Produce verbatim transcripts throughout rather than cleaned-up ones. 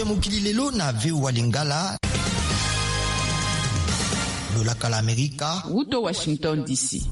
ya mokili lelo na V O A Lingala. Lolaka la Amerika. Wuto Washington D C.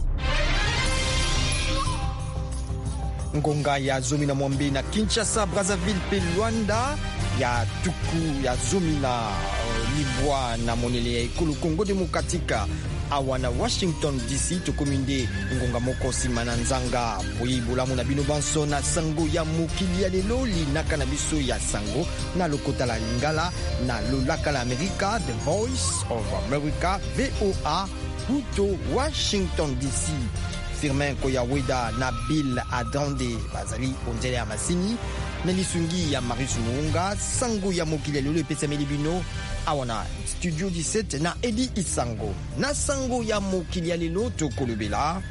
Ngonga ya zomi na mwambi na Kinshasa, Brazzaville pe Luanda ya tuku ya zomi na uh, Libwa na monele ya ekolo Congo Demokratika awa na Washington D C tokominde ngonga moko sima na nzanga boyibulamu na bino banso na sango ya mokili ya lelo linaka na biso ya sango na lokota la Lingala na lolaka la Amerika, The Voice of America, V O A Wuto Washington D C. Firmin Koyaweda na Bill Adande bazali onzele ya masini na lisungi ya Marius Muunga sango ya mokili lelo epesa melibino awana studio dix-sept na Edi Isango na sango ya mokili lelo tokolobela.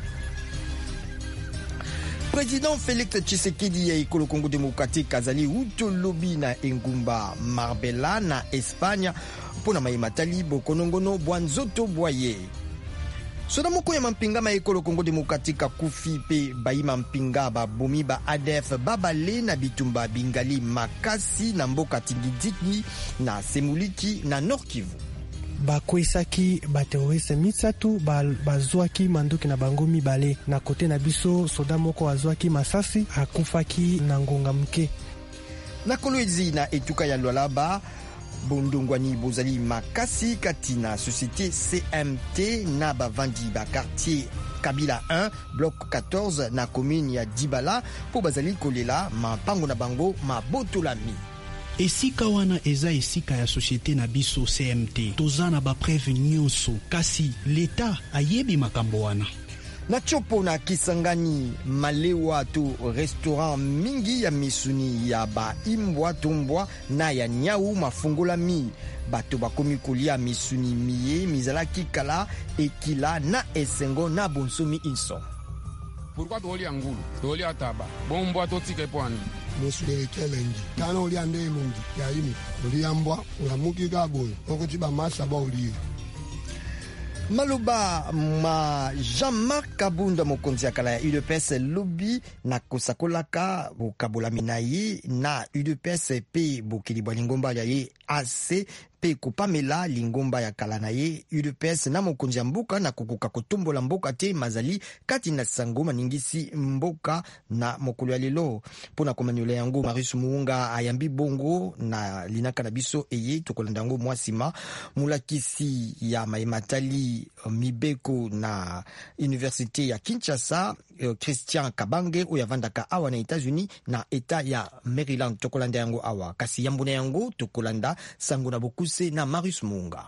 Président Félix Tshisekedi ya ekolo Congo Démocratique azali uto lobi na engumba Marbella na Espagne pona mayimatali bokonongono bwanzoto bwaye. Soda moko ya mampinga ma ekolo Congo Demokratika kufi pe bayima mpinga ba bomi ba A D F babale na bitumba bingali makasi na mboka tingidiki na semuliki na Nord Kivu. Bakwesaki bateroriste mitsatu bazwaki manduki na bango mibale na kote na biso soda moko azwaki masasi akufaki na ngonga mke. Na kolwezi na etuka ya Lualaba bondongwani bozali makasi kati na société C M T na bavandi ba quartier Kabila un bloc quatorze na commune ya Dibala po bazali kolela mapango na bango mabotolami. Esika wana eza esika ya société na biso C M T toza na ba preuve nyonso kasi l'État ayebi makambo wana. Na chopo na Kisangani malewa to restaurant mingi ya misuni ya ba imbwa tombwa na ya nyau mafungola mi bato bakomi kolia misuni miye mizala kikala ekila na esengo na bonsomi inso. Pourquoi toli angulu toli ataba bombwa totike pwani musule kelengi kana oli ande lungi ya ini oli ambwa ulamuki gabo okoti ba masa ba oli. Maloba ma Jean-Marc Kabunda mokonzi ya kala ya U D P S lobby na kosakolaka bokabola minayi na U D P S pe bokilibwa lingomba ya ye A C pe kupamela lingomba ya kala na ye U D P S na mokonzi ya mboka na kukuka kotombola mboka te mazali kati na sango maningisi mboka na mokolo ya lelo pona komanyole yango Marius Muunga ayambi bongo na linaka na biso eye tokolanda yango mwasima mulakisi ya maimatali mibeko na Université ya Kinshasa Christian Kabange oyavandaka awa na États-Unis na eta ya Maryland tokolanda yango awa kasi yambona yango tokolanda sango na bokuse na Marius Muunga.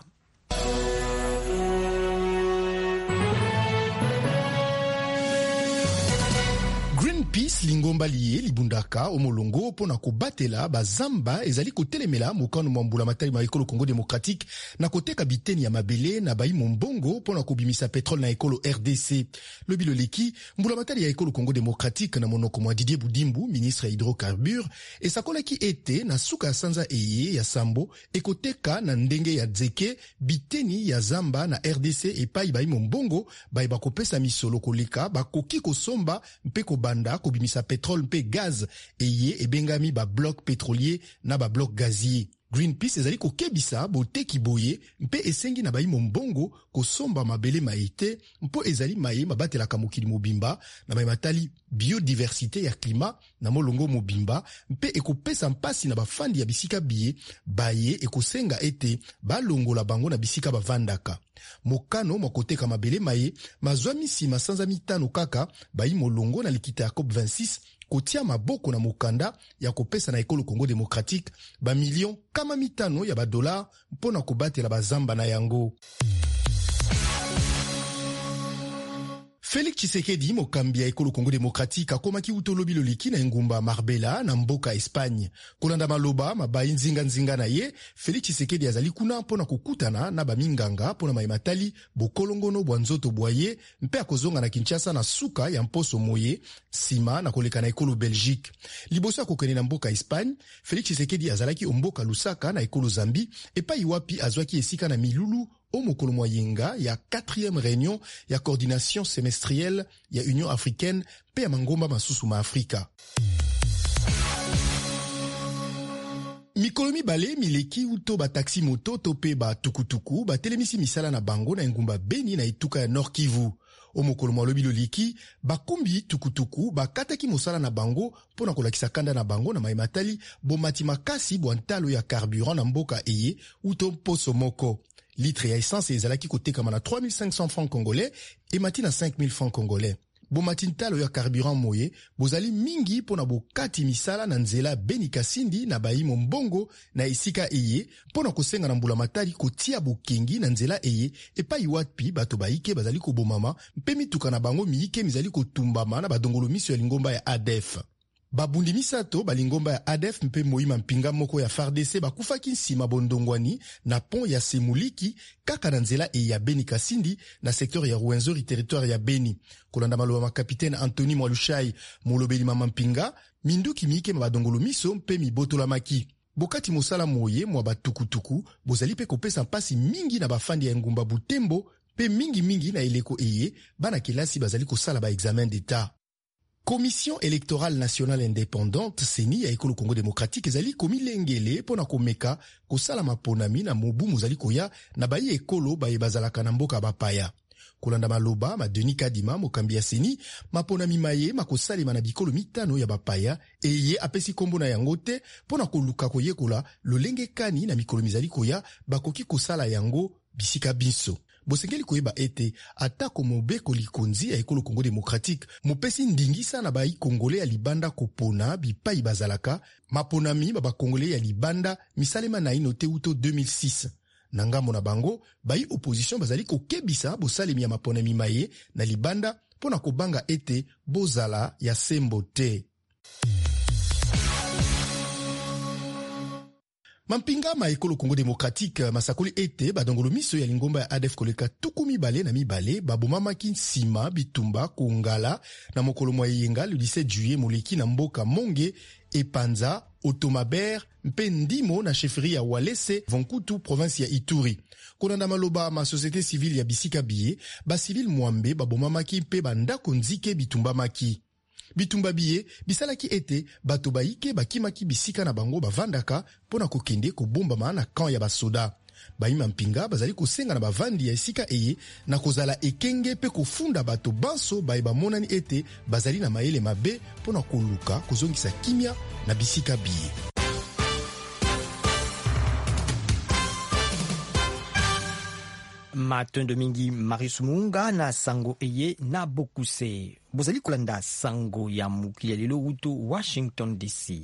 Greenpeace lingomba liye libundaka omolongo pona kobatela bazamba ezali kotelemela mokano mwambula matali ma ekolo Congo Démocratique na koteka biteni ya mabele na bayi mombongo pona kobimisa petrole na ekolo R D C. Lobilo leki mbula matali ya ekolo Congo Démocratique na monoko mwa Didier Boudimbu, ministre ya hydrocarbures, esakolaki ete na suka ya sanza eye ya sambo ekoteka na ndenge ya dzeke biteni ya zamba na R D C epai bayi mombongo bayi bakopesa misolo koleka bakoki kosomba mpe kobanda kobimisa petrole mpe gaz eye ebengami ba bloc pétrolier na ba bloc gazier. Greenpeace ezali kokebisa boteki boye mpe esengi na bayi mombongo kosomba mabele maite mpo ezali maye mabatelaka mokili mobimba na bayi matali biodiversité ya klima na molongo mobimba mpe ekopesa mpasi na bafandi ya bisika biye baye ekosenga ete balongola bango na bisika bavandaka. Mokano mwakoteka mabele maye mazwa misima sanza mitano kaka bayi molongo na likita ya COP vingt-six kotia maboko na mokanda ya kopesa na ekolo Congo Démocratique ba million kama mitano ya ba dollars mpona kobatela bazamba na yango. Félix Tshisekedi mokambi ya ekolo Congo Démocratique akomaki utolobi loliki na engumba Marbella na mboka Espagne. Kolanda maloba mabayi nzinga nzinga na ye, Félix Tshisekedi azali kuna mpona kukutana na baminganga mpona maimatali bokolongono bwanzoto bwaye mpe akozonga na Kinshasa na suka ya mposo moye sima na koleka na ekolo Belgique. Liboso ya kokene na mboka Espagne, Félix Tshisekedi azalaki omboka Lusaka na ekolo Zambi epai wapi azwaki esika na milulu au mokolo moyenga ya quatrième réunion ya coordination semestrielle ya Union africaine pe ya mangomba masusu ma Afrika. mikolo mibale mileki uto ba taxi moto to pe ba tukutuku ba telemisi misala na bango na engumba Beni na etuka ya Nord Kivu. O mokolo malobi loliki bakumbi tukutuku bakataki mosala na bango pona kolakisa kanda na bango na maimatali bomati makasi bwa ntalo ya carburant na mboka eye uto poso moko. Litre ya essence ezalaki kotekama na trois mille cinq cents francs congolais et mati na cinq mille francs congolais. Bomati ntalo ya carburant moye bozali mingi pona bokati misala na nzela Beni Kasindi na baimo mbongo na esika eye pona kosenga na mbula matali kotia bokengi na nzela eye epai watpi bato baike bazali kobomama mpe mituka na bango miike mizali kotumbama na badongolo miso ya lingomba ya A D F. Babundi misato balingomba ya A D F mpe moima mpinga moko ya F A R D C bakufaki nsima bondongwani na pont ya Semuliki kaka na nzela e ya Beni Kasindi na sektor ya Rwenzori territoire ya Beni. Kolanda maloba ma kapitaine Anthony Mwalushai molobeli mama mpinga minduki miike mabadongolo miso mpe mibotola maki. Bokati mosala moye mwa batukutuku bozali pe kopesa mpasi mingi na bafandi ya ngumba Butembo pe mingi mingi na eleko eye bana kelasi bazali kosala ba examen d'état. Commission électorale nationale indépendante Seni ya ekolo Congo démocratique ezali komi lengele pona komeka kosala maponami na mobu mozali koya na bayi ekolo baye bazalaka na mboka bapaya. Kolanda maloba ma Denis Kadima mokambi ya Seni maponami maye makosalema na bikolo mitano ya bapaya eye apesi kombo na yango te pona koluka koyekola lolenge kani na mikolo mizali koya bakoki kosala yango bisika biso. Bosengeli koyeba ete atako mobeko likonzi ya ekolo Congo démocratique mopesi ndingisa na bayi kongole ya libanda kopona bipai bazalaka maponami baba kongole ya libanda misalema na inote uto deux mille six. Nangamo na bango bayi opposition bazali kokebisa bosalemi ya maponami maye na libanda pona kobanga ete bozala ya sembo te. Mampinga ma ekolo Congo démocratique masakoli ete badongolo miso ya lingomba ya A D F koleka tuku mibale na mibale babomamaki nsima bitumba kongala na mokolo mwa yenga le dix-sept juillet moleki na mboka Monge Epanza Otomaber mpe Ndimo na chefferie ya Walese Vonkutu province ya Ituri. Konanda maloba ma société civile ya bisika biye ba civil mwambe babomamaki mpe bandako nzike bitumba maki. Bitumba biye bisalaki ete bato baike bakimaki bisika na bango bavandaka pona kokende kobomba maana kan ya basoda. Baima mpinga bazali kosenga na bavandi ya esika eye na kozala ekenge pe kofunda bato banso baiba monani ete bazali na maele mabe pona koluka kozongisa kimia na bisika biye. Matondo mingi Marius Munga na sango eye na bokuse. Bozali kolanda sango ya mukili ya lelo uto Washington D C.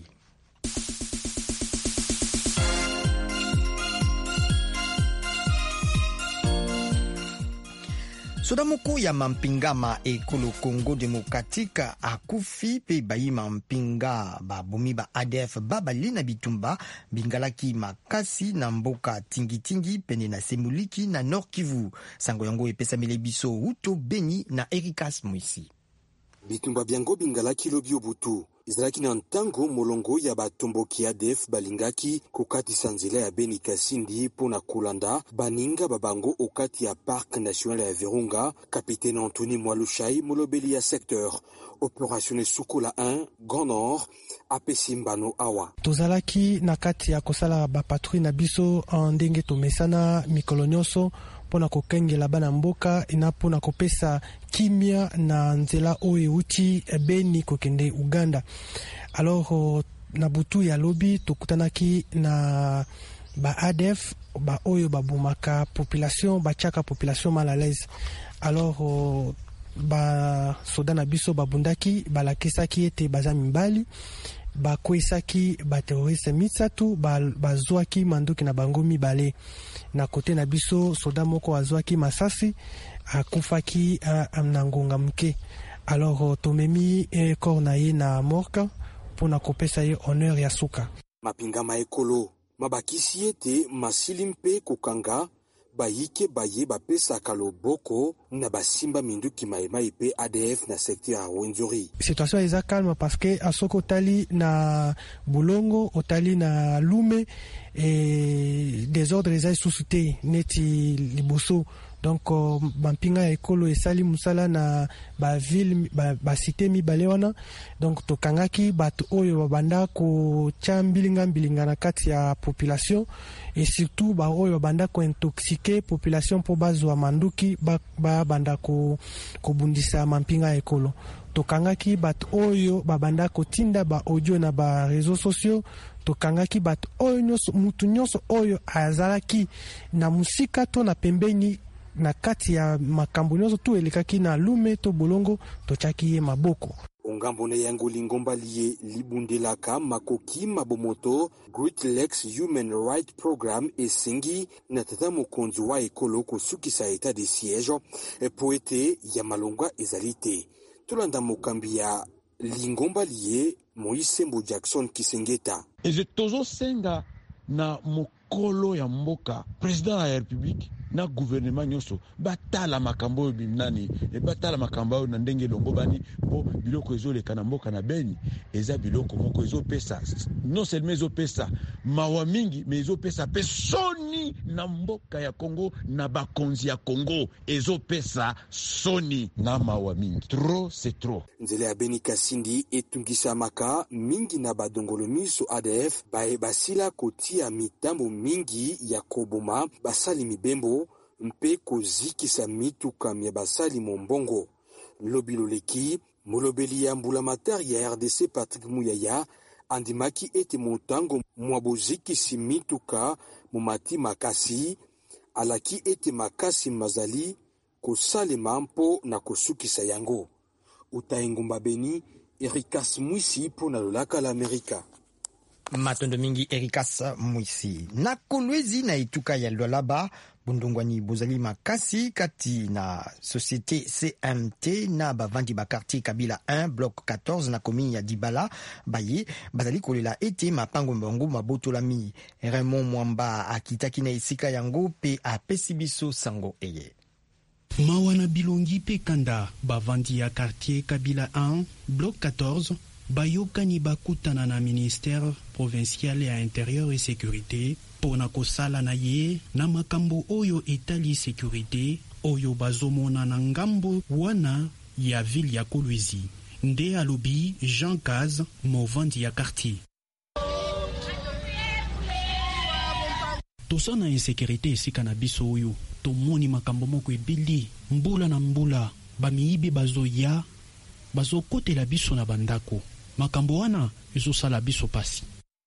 Soda moko ya mampinga ma ekolo Congo démocratique akufi pe bayi mampinga babomi ba A D F babali na bitumba bingalaki makasi na mboka tingi-tingi pene na Semuliki na Nord Kivu. Sango yango epesa biso uto Beni na Erikas Mwisi. Bitumba biango bingalaki lobi obutu. Izalaki na ntango molongo ya batomboki A D F balingaki kokati sanzela ya Beni Kasindi pona kolanda baninga babango okati ya Parc National ya Virunga. Capitaine Anthony Mwalushai molobeli ya secteur opérationnel Sukola un Grand Nord apesi mbano awa. Tozalaki na kati ya kosala ba patrouille na biso ndenge tomesana mikolo nyonso pona kokengela bana mboka ina pona kopesa kimia na nzela oyo uti Beni kokende Uganda. Alors na butu ya lobi tokutanaki na ba A D F ba oyo babumaka population bachaka population mal à l'aise. Alors ba soda na biso babundaki balakisaki ete baza mimbali bakwesaki ba terroriste mitsatu bazwaki mandoki na bango mibale na kote na biso soda moko azwaki masasi akufaki na ngonga mke. Alors tomemi e corps na ye na morgue pona kopesa ye honneur ya suka. Mapinga ma ekolo mabakisi ete masilimpe kokanga bayike baye bapesa kaloboko na basimba minduki maema ipe A D F na secteur ya Rwenzori. Situation eza calme parce que asoko otali na Bulongo, otali na Lume et des ordres eza susute neti liboso donc uh, bampinga ya ekolo esali musala na baville basite ba mibale wana. Donc tokangaki bato oyo babanda kotia mbilinga mbilinga na kati ya population, et surtout ba oyo babanda kointoxike population po bazwa manduki babanda ko kobundisa mampinga ya ekolo. Tokangaki bato oyo babanda kotinda ba audio na ba réseaux sociaux. Tokangaki bato oyo nyonso mutu nyonso oyo azalaki na musika to na pembeni na kati ya makambo nyonso tu elekaki na lume to bolongo, tochaki ye maboko. Ongambo na yango lingomba liye libundelaka makoki mabomoto Great Lakes Human Rights Program esengi na tata mokonzi wa ekolo kosukisa etat de siège po ete ya malongwa ezalite. Tolanda mokambi ya lingomba liye Moisembo Jackson Kisengeta. Eze tozo senga na mokolo ya mboka, president ya republique na gouvernement nyonso batala makambo binani e batala makambo na ndenge longo bani po biloko ezoleka na mboka na Beni eza biloko moko ezopesa non seulement ezopesa mawa mingi mais ezopesa pesoni na mboka ya Congo na bakonzi ya Congo ezopesa soni na mawa mingi. Trop c'est trop. Nzele ya Beni Kasindi etungisa maka mingi na badongolo miso A D F bae basila kotia mitambo mingi ya koboma basali mibembo mpe kozikisa mituka mya basali mombongo. Lobilo leki molobeli ya mbulamatari ya R D C Patrick Muyaya andimaki ete motango mwabozikisi mituka mumati makasi alaki ete makasi mazali kosalema mpo na kosukisa yango. Utaengumba Beni, Erikas Mwisi po na lolaka la Amerika. Matondo mingi Erikas Mwisi. Na Kolwezi na ituka ya Lualaba, bundungwani bozali makasi kati na société C M T na bavandi ba quartier Kabila un bloc quatorze na commune ya Dibala baye bazali kolela ete mapango mbongo mabotolami. Raymond Mwamba akitaki na esika yango pe apesi biso sango eye. Mawana bilongi pe kanda bavandi ya quartier Kabila un bloc quatorze bayokani bakutana na ministère provincial ya intérieur et sécurité pona kosala na ye na makambo oyo etali sécurité oyo bazomona na ngambo wana ya ville ya Kolwezi. Nde alobi Jean Kaz movandi ya quartier. Tosana insécurité esika na biso oyo tomoni makambo moko ebili mbula na mbula bamiibi bazoya bazokotela biso na bandako makambo wana ezosala biso pasi.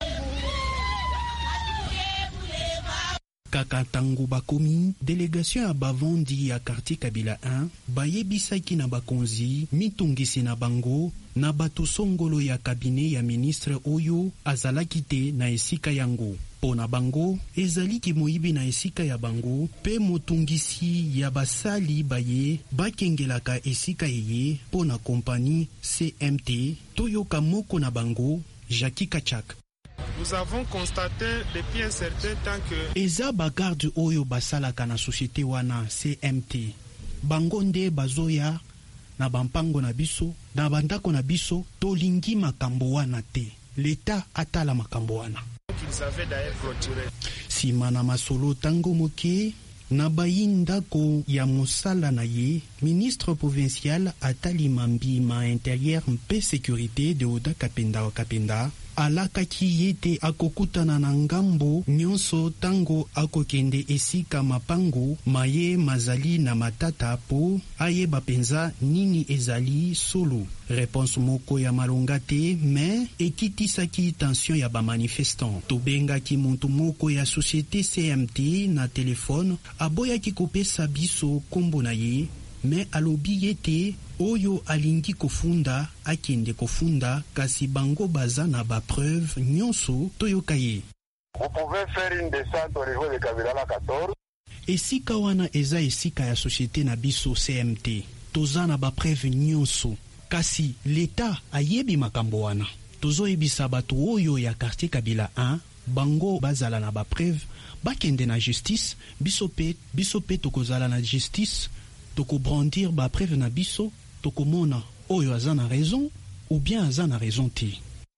Kaka tango bakomi délégation ya bavandi ya quartier Kabila un bayebisaki na bakonzi mitungisi na bango na bato songolo ya cabinet ya ministre oyo azalaki te na esika yango. Pona bango ezaliki moyibi na esika ya bango pe motungisi ya basali baye bakengelaka esika yeye pona kompani C M T toyoka moko na bango Jackie Kachak. Nous avons constaté depuis un certain temps que eza bagarde oyo basalaka na société wana C M T bango nde bazoya na bampango na biso na bandako na biso tolingi makambo wana te l'État atala makambo wana. Ils avaient d'ailleurs clôturé. Sima na masolo tango moke na bayindako ya mosala na ye ministre provincial atali mambi ma intérieur mpe sécurité de Oda Kapenda wa Kapenda alakaki yete akokutana na ngambo nyonso tango akokende esika mapango maye mazali na matata po ayeba penza nini ezali solo. Réponse moko ya malonga te mais ekitisaki tension ya ba manifestant. Tobengaki muntu moko ya société C M T na telefone aboyaki kopesa biso kombo na ye mais alobi yete oyo alingi kofunda akende kofunda kasi bango baza na ba preuve nyonso toyoka ye. Vous pouvez faire une descente au niveau de Kabila quatorze. Esika wana eza esika ya société na biso C M T. Toza na ba preuve nyonso kasi l'État ayebi makambo wana. Tozo ebisa bato oyo ya quartier Kabila un bango bazala na ba preuve bakende na justice biso pe biso pe tokozala na justice toko brandir ba preuve na biso toko mona oyo aza na raison ou bien aza na raison te.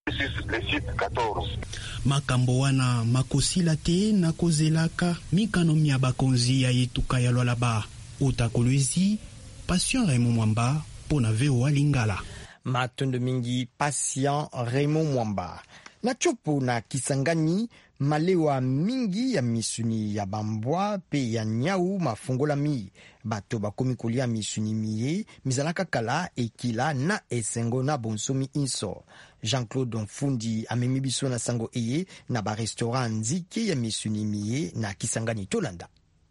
Makambo wana makosila te na kozelaka mikano mya bakonzi ya etuka ya Lualaba Ota Kolwezi, Patient Raymond Mwamba, pona V O A Lingala. Matondo mingi Patient Raymond Mwamba. Na chopo na Kisangani, malewa mingi ya misuni ya bambwa pe ya nyau mafungola mi. Bato bakomi kolia misuni miye, mizalaka kala ekila na esengo na bonsomi inso. Jean-Claude Mfundi amemi biso na sango eye na ba restaurant nzike ya misuni miye na Kisangani Tolanda.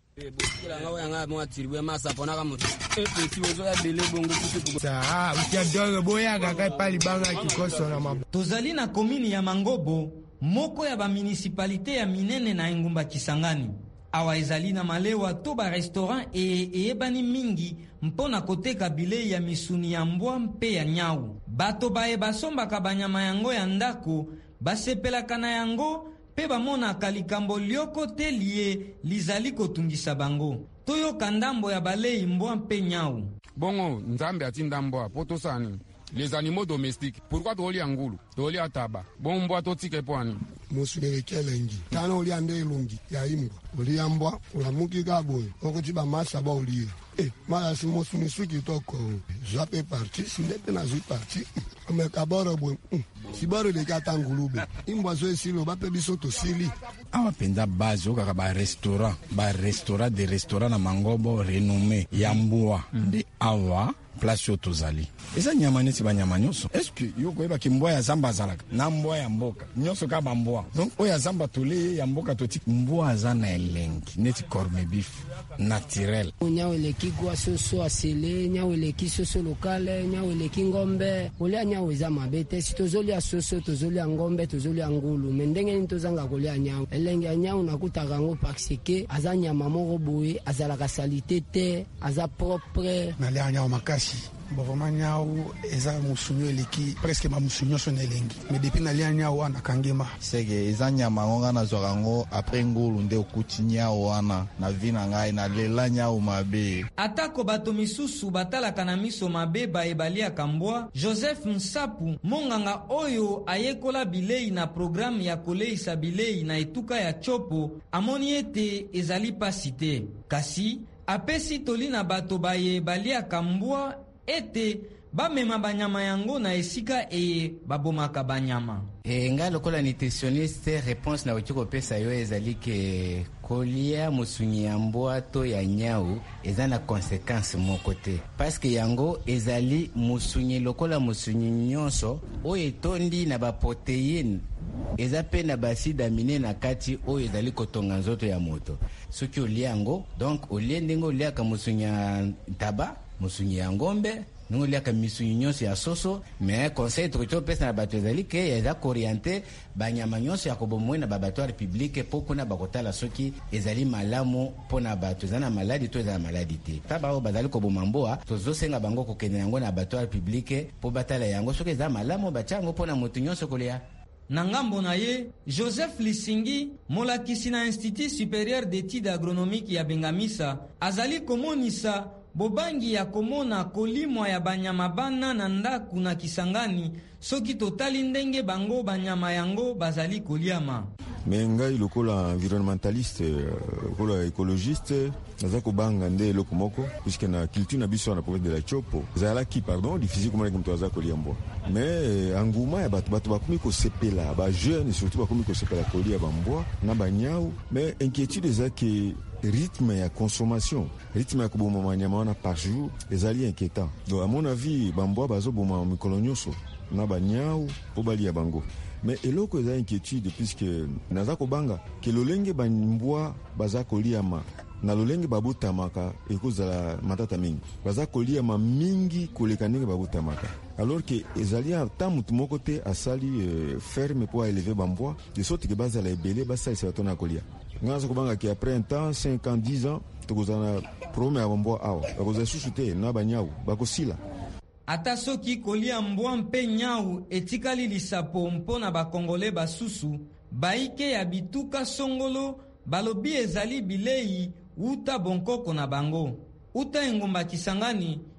Tozali na komini ya Mangobo, moko ya ba municipalité ya minene na engumba Kisangani. Awa ezali na malewa to ba restaurant e eyebani mingi mpona koteka bilei ya misuni ya mbwa mpe ya nyau. Bato bae basombaka banyama yango ya ndako, basepelaka na yango pe bamonaka likambo lioko te lie lizali kotungisa bango. Toyoka ndambo ya balei mbwa mpe nyau. Bongo nzambe atinda mbwa poto sani les animaux domestiques. Pourquoi toli angulu toli ataba bon mbwa totike pwani musubere kelengi tano oli ande ilungi ya imbwa oli ambwa ulamuki gaboy okuti ba masa ba oli eh mala si musuni suki toko jape parti sindete na zi parti ame kaboro bwe sibaro le katangulube imbwa zo esilo ba pebiso to sili awa penda base okaka ba restaurant ba restaurant de restaurant na Mangobo renommé ya mbwa ndi awa place yo tozali eza nyama neti banyama nyonso eske yo koyeba ki mbwa ya zamba azalaka na mbwa ya mboka nyonso ka bambwa donc oyo ya zamba tole ya mboka toti mbwa aza na elengi neti corne beef naturel nyao eleki gwa soso asele nyao eleki soso lokale nyao eleki ngombe olia nyao eza mabete si tozolia soso tozolia ngombe tozolia ngulu mendenge ni tozanga kolia nyao elengi ya nyao nakutaka ngo parce que aza nyama moko boye azalaka salite te aza propre na lia nyao makasi bon vraiment nyao eza musunyo eleki presque ma musunyo son elengi mais depuis na lia nyao wana kangema sege eza nyama ngonga na zorango après ngulu nde okuti nyao wana na vina ngai na lela nyao mabe atako bato misusu batalaka na miso mabe baebalia kambwa. Joseph Nsapu monganga oyo ayekola bilei na programme ya koleisa bilei na etuka ya chopo amoni ete ezali pasi te kasi apesi toli na bato bayebalia kambwa ete bamema banyama yango na esika eye babomaka banyama. E nga lokola nutritionniste réponse na okiko pesa yo ezali ke kolia musunyi ya mbwa to ya nyau eza na conséquence moko te parce que yango ezali musunyi lokola musunyi nyonso oyo etondi na baprotéine eza pe na baside amine na kati oyo ezali kotonga nzoto ya moto soki olia yango donc olie ndenge oliaka musunyi ya taba musunyi ya ngombe nungo liaka misunyi nyonso ya soso mais conseil trito pesa na bato ezali ke eza koriente banyama nyonso ya kobomwe na babatoire publique po kuna bakotala soki ezali malamu pona bato eza na maladi to eza na maladi te taba oyo bazali koboma mbwa tozosenga bango kokende yango na batoire publique po batala yango soki eza malamu batia yango pona moto nyonso kolia. Na ngambo na ye, Joseph Lisingi, molakisi na Institut Supérieur d'Études Agronomiques ya Bengamisa, azali komonisa bobangi ya komona kolimwa ya banyama bana na ndaku na Kisangani soki totali ndenge bango banyama yango bazali koliama. Me ngai lokola environnementaliste, lokola écologiste, naza kobanga nde eloko moko puisque na culture na biso na province de la Chopo zalaki pardon difficile comme mtu aza kolia mbwa mais anguma ya bato bato bakomi kosepela ba jeune surtout bakomi kosepela kolia bambwa na banyau mais inquiétude eza ke rythme ya consommation rythme ya koboma manyama wana par jour ezali inquiétant donc à mon avis bambwa bazoboma mikolo nyonso na banyau po balia bango mais eloko eza inquiétude puisque naza kobanga ke lolenge bambwa baza koliama na lolenge babutamaka ekozala matata mingi baza koliama mingi koleka ndenge babutamaka alors que ezali ata mutu moko te asali euh, ferme po aélever bambwa de sorte que bazala ebele basalisa bato na kolia ngaza kobanga ke après un temps cinq ans dix ans tokozala problème ya bambwa awa bakozala susu te na banyau bakosila. Ata soki kolia mbwa mpe nyau etikali lisapo mpona bakongole basusu baike ya bituka songolo balobi ezali bilei uta bonkoko na bango. Uta engumba Kisangani,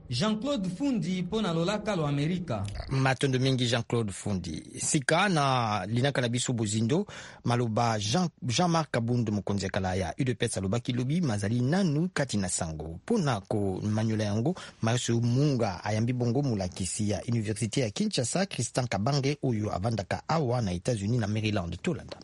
Jean-Claude Fundi pona lolaka lo Amerika. Matondo mingi Jean-Claude Fundi. Sika na linaka na biso bozindo maloba Jean Jean-Marc Kabund mokonzi kala ya U D P S aloba kilobi mazali nanu kati na sango. Pona ko manyola yango Maso Munga ayambi bongo mulakisi ya Université ya Kinshasa Christian Kabange oyo avandaka awa na États-Unis na Maryland Tolanda.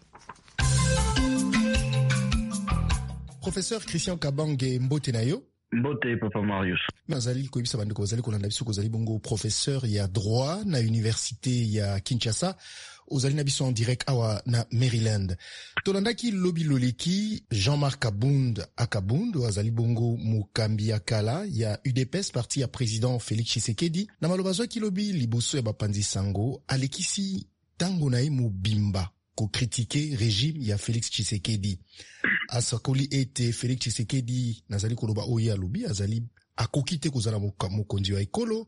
Professeur Christian Kabange mbote na yo. Mbote Papa Marius. Nazali koyebisa bandeko bazali kolanda biso kozali bongo professeur ya droit na Université ya Kinshasa. Ozali na biso en direct awa na Maryland. Tolandaki lobi loleki Jean-Marc Kabund Akabund azali bongo mukambi ya kala ya U D P S parti ya président Félix Tshisekedi. Na maloba zwaki lobi liboso ya bapanzi sango alekisi tango na ye mubimba ko critiquer régime ya Félix Tshisekedi. Asakoli ete Félix Tshisekedi nazali koloba oya lobi azali akokite kozala mokonzi wa ekolo.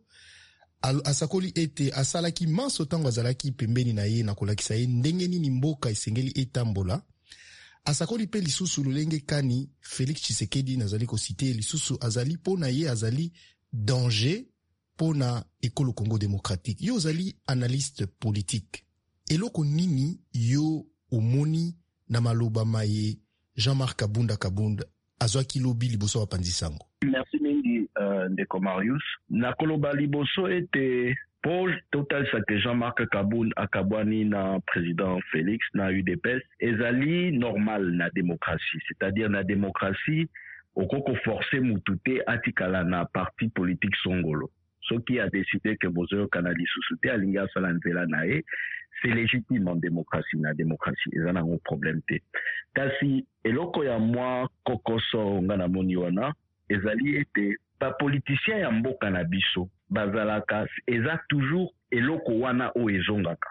Asakoli ete asalaki manso tango azalaki pembeni na ye na kolakisa ye ndenge nini mboka esengeli etambola. Asakoli pe lisusu lolenge kani Félix Tshisekedi nazali kosite lisusu azali pona ye azali danger pona ekolo Congo démocratique. Yo azali analyste politique. Eloko nini yo omoni na maloba maye Jean-Marc Kabunda Kabunda azwaki lobi liboso wa panzi sango. Merci mingi uh, ndeko Marius. Na koloba liboso ete pour total sa que Jean-Marc Kabunda akabwani na président Félix na U D P S ezali normal na démocratie, c'est-à-dire na démocratie okoko forcer mutute atikala na parti politique songolo. Ce qui a décidé que Bozo Kanali sous-souté à l'Inga Salanzela Nae, c'est légitime en démocratie, na démocratie. Ils en ont un problème. Kasi, eloko ya moi, kokoso, ngana moniwana, ezali ete, pa politicien ya mboka na biso, bazalaka, eza toujours eloko wana o ezongaka.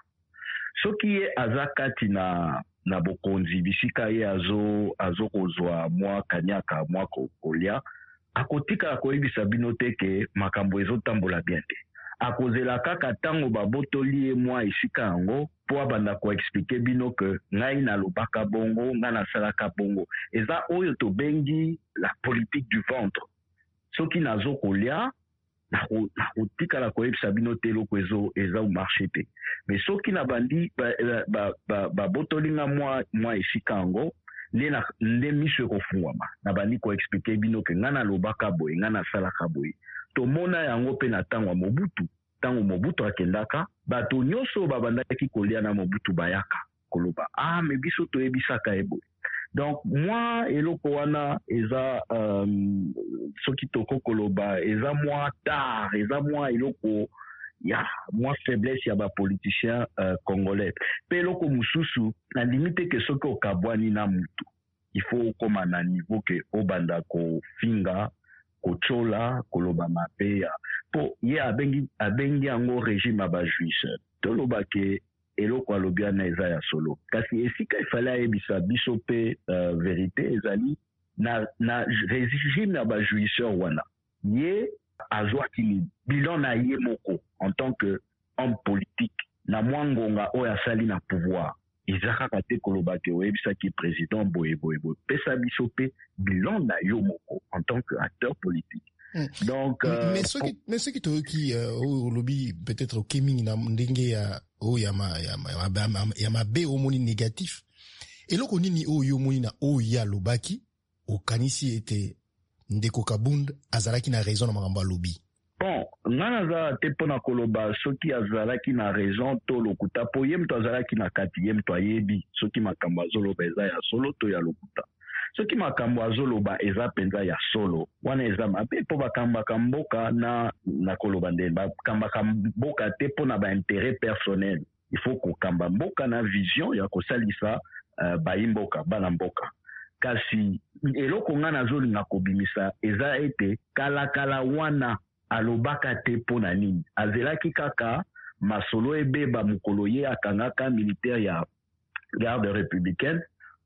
Ce qui est azakati na, na bokonzi, bisika ye azo, azo kozwa, moi kanyaka, moi kolia, akotika akoyebisa bino te ke makambo ezotambola bien te. Akozela kaka tango babotoli e mwa esika yango po abanda ko expliquer bino ke ngai na lobaka bongo nga na salaka bongo. Eza oyo to bengi la politique du ventre. Soki nazo kolia na kotika la koyebisa bino te loko ezo eza u marché te. Mais soki na bandi ba ba ba, ba botoli nga mwa mwa esika yango Nena nde miso kofungwama na bandi ko expliquer bino ke ngana lobaka boy ngana salaka boy to mona yango pe na tango Mobutu tango Mobutu akendaka bato nyoso babandaki kolia na Mobutu bayaka koloba ah me biso to ebisaka ebo. Donc moi eloko wana eza um, soki toko koloba eza moi tard eza moi eloko ya moi faiblesse ya ba politicien uh, congolais pe loko mususu na limite ke soki okabwani na mutu il faut koma na niveau ke obanda ko finga ko chola koloba mape ya po ye abengi abengi yango régime ba juice toloba ke eloko alobia na eza ya solo kasi esika ifala ebisa biso pe uh, vérité ezali na na régime ya ba juiceur wana ye azwaki bilan na ye moko en tant que homme politique na mwangonga oya sali na pouvoir izaka kate koloba ke webisa ki président boye boye boye pesa biso pe bilan na yo moko en tant que acteur politique. Mm. Donc euh, mais ce qui mais ce qui to qui au lobby peut-être au keming na ndenge ya o ya ma ya ma ya ma be au moni négatif et loko nini o yo moni na o ya lobaki o kanisi était ndeko Kabund azalaki na raison na makambo lobby. Bon, ngana za te pona koloba soki azalaki na raison to lokuta po yem to azalaki na kati yem to ayebi soki makambo azoloba eza ya solo to ya lokuta. Soki makambo azoloba eza penza ya solo wana eza mabe po bakamba kamboka na na koloba nde bakamba kamboka te pona ba intérêt personnel. Il faut ko kamba mboka na vision ya kosalisa uh, ba imboka bana mboka. Kasi eloko nga nazolinga kobimisa eza ete kala kala wana alobaka te pona nini azelaki kaka masolo ebeba mukolo ye akangaka militaire ya garde républicaine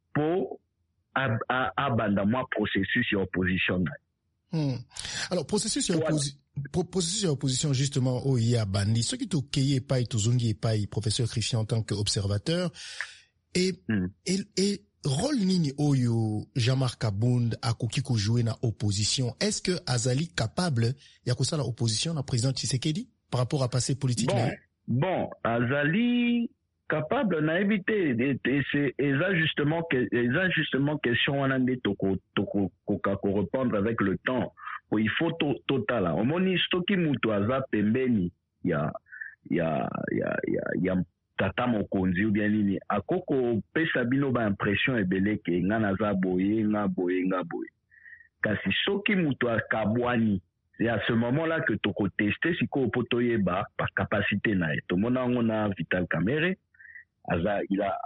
po abanda mwa processus ya opposition na. Hmm. Alors processus ya opposition processus ya opposition justement o ya bandi ce qui to keye pa et tozongi pa professeur Christian en tant qu'observateur et, mm. et et rôle nini oyo Jean-Marc Kabund akoki kujouer na opposition? Est-ce que azali capable ya kosala opposition na président Tshisekedi par rapport à passé politique? Bon, na bon azali capable na éviter et c'est justement que justement question on a des toko toko koka ko répondre avec le temps. Il faut to, total on moni stoki mutu aza pembeni ya ya ya ya, ya tata mokonzi ou bien nini akoko pesa bino ba impression ebele ke nga naza boye nga boye nga boye kasi soki mutu akabwani. C'est à ce moment-là que tu peux tester si tu peux par capacité. Tout le monde a Vital Kamerhe, il a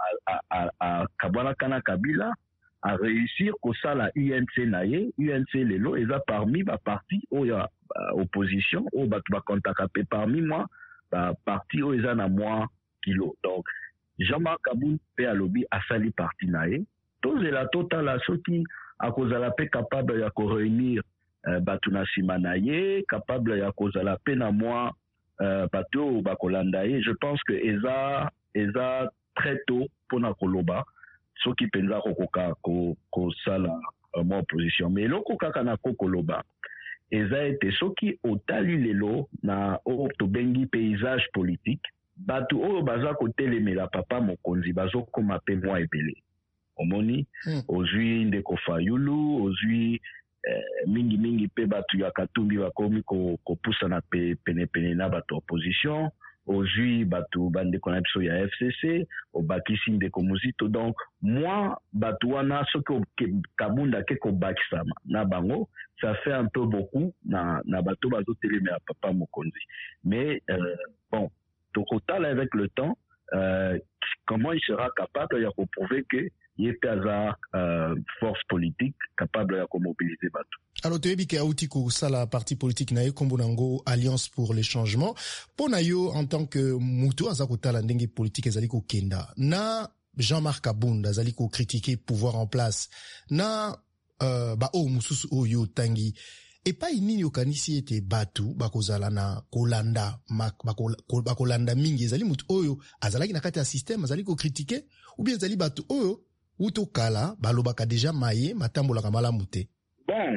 à Kabwana Kana Kabila à réussir que ça la U N C naie, U N C lelo, ils a parmi ma parti où il y a opposition, où bah tu vas contacter parmi moi, bah parti où ils en a moins kilo. Donc Jean-Marc Kabund fait à lobby à sali parti naie. Tous les la totale à ceux qui à cause de la paix capable de réunir batuna simanaye capable ya kozala pena moi bato bakolandaye. Je pense que eza eza très tôt pour na koloba so ki penza kokoka ko ko sala mo opposition mais loko kaka na kokoloba eza ete soki otali lelo na o to bengi paysage politique bato o baza ko telemela papa mokonzi bazo koma pe moi ebele omoni mm. Ozui ndeko Fayulu ozui Eh, mingi mingi pe batu ya Katumbi bakomi ko ko pusa na pe pene pene na batu opposition ozui batu bande konapso ya F C C o bakisi ndeko Muzito. Donc moi batu wana soko Kabunda ke ko bakisama na bango ça fait un peu beaucoup na na batu bazo teleme à papa mokonzi mais euh, bon to total avec le temps euh, comment il sera capable de prouver que il est à euh, force politique capable de mobiliser bateau. Alors, tu as dit que ça la partie politique na kombo nango Alliance pour le changement. Pour nayo en tant que mutu azakota la ndenge politique ezali ko kenda. Na Jean-Marc Kabund azali ko critiquer pouvoir en place. Na euh, ba o mususu oyo tangi. Et pas inini yokanisi ete batu bakozala na kolanda bakolanda mingi ezali mutu oyo azalaki na kati ya système azali ko critiquer ou bien ezali batu oyo uto kala balobaka déjà maye matambola kamala mute. Bon,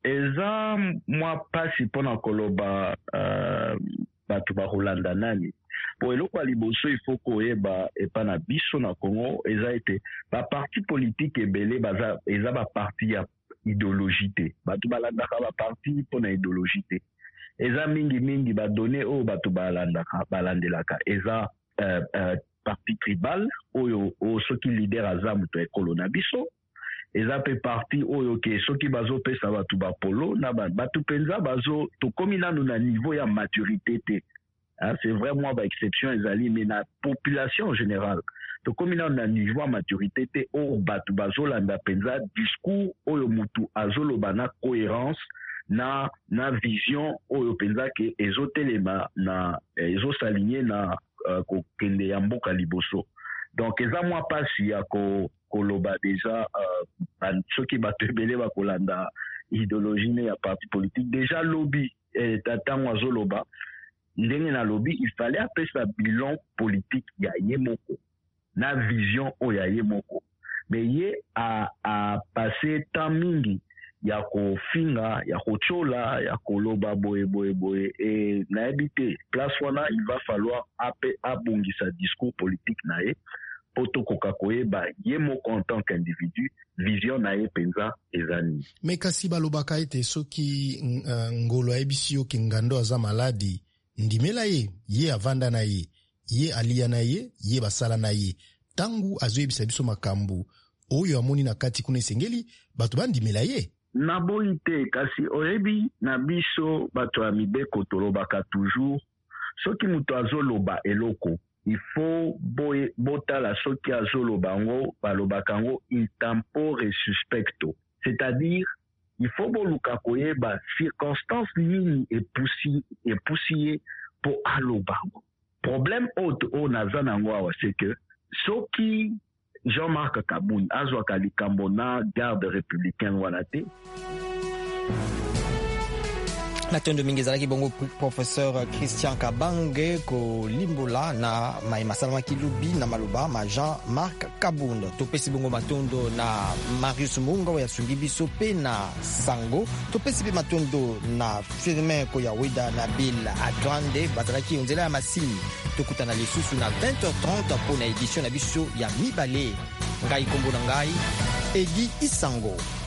eza moi pasi pona koloba euh, batu ba Rolanda nani. Po eloko liboso il faut koyeba epa na biso na Congo eza ete ba parti politique ebele baza eza ba parti ya idéologité. Batu balandaka ba parti pona idéologité. Eza mingi mingi ba donné o batu balandaka balandelaka. Eza euh, euh, parti tribal oyo o soki leader azamu to ekolo na biso eza pe parti oyo ke soki bazo pesa batu ba polo na batu penza bazo to komi nanu na niveau ya maturité te hein, c'est vraiment ba exception ezali mais na population en général to komi nanu na niveau ya maturité te o batu bazo landa penza discours oyo mutu azoloba na cohérence na na vision oyo penza ke ezotelema na ezosaligner na Uh, ko kende ya mboka liboso. Donc eza mwa pasi ya ko koloba déjà uh, soki bato ebele bakolanda idéologie ne ya parti politique déjà lobby eh, tatango azoloba ndenge na lobby il fallait apesa bilan politique ya ye moko na vision o ya ye moko mais ye a a passé temps mingi ya ko finga ya ko chola ya ko loba boye boye boye et na habité place wana il va falloir ape abongisa discours politique nae poto koka koyeba ye moko en tant qu'individu vision nae penza ezani. Mais kasi balobaka ete soki uh, ngolo ebisi yo kingando aza maladi ndimela ye ye avanda na ye ye alia na ye ye basala na ye tangu azoyebisa biso makambo oyo amoni na kati kuna esengeli bato bandimela ye na boite kasi oyebi na biso bato ya mibeko tolobaka toujours soki muto azoloba eloko il faut boye botala soki azoloba ngo balobaka ngo in tempore suspecto, c'est-à-dire il faut boluka koyeba circonstance nini epusi epusiye po aloba. Problème autre o naza nango awa c'est que soki Jean-Marc Kabund azwaka likambo na garde républicain wana te. matondo mingi ezalaki bongo professeur Christian Kabange kolimbola na mai masala makilubi na maloba ma Jean-Marc Kabunda. Topesi bongo matondo na Marius Munga ya sungi biso pe na Sango. Topesi pe matondo na Firmin Koyaweda na Bill Adwande bazalaki onzela ya masini. Tokutana lisusu na vingt heures trente pour na édition na biso ya mibale. Ngai kombo na ngai Edi Isango.